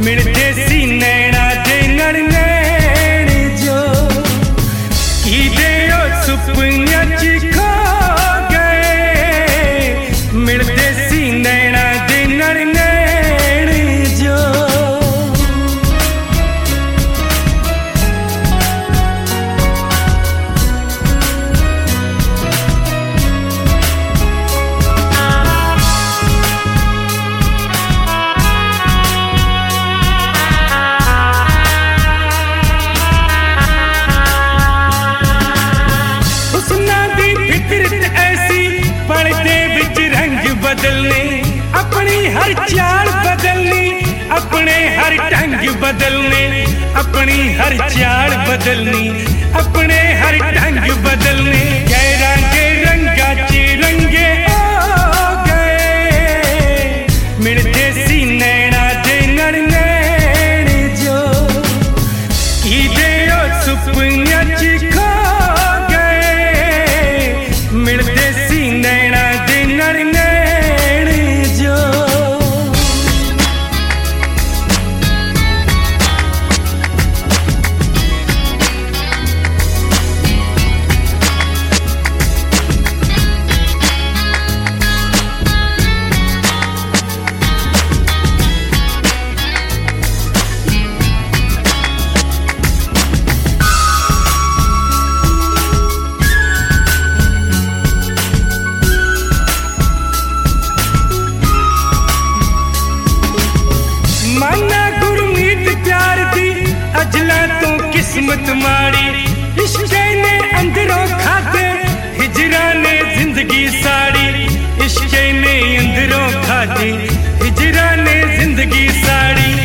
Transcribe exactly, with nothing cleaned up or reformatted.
मिलते सी नैना दे नड़ नैन जो कीदे ओ सुपनिया च खो गए। मिलते सी नैना दे नड़ नैन जो बदलने अपनी हर चाल बदलनी, अपने हर ढंग बदलने, अपनी हर चाल बदलनी, अपने हर ढंग बदलने। गैरा के रंगा च रंगे हो गए। मिलते सी नैना दे नड़ नैन जो कीदे ओ सुपनिया च खो गए। मिलते सी नैना दे नड़ नैन माना गुरमीत प्यार दी अजला तो किस्मत माड़ी। इश्क ने अंदरों खाते हिजरा ने जिंदगी साड़ी। इश्क ने अंदरों खाते हिजरा ने जिंदगी साड़ी।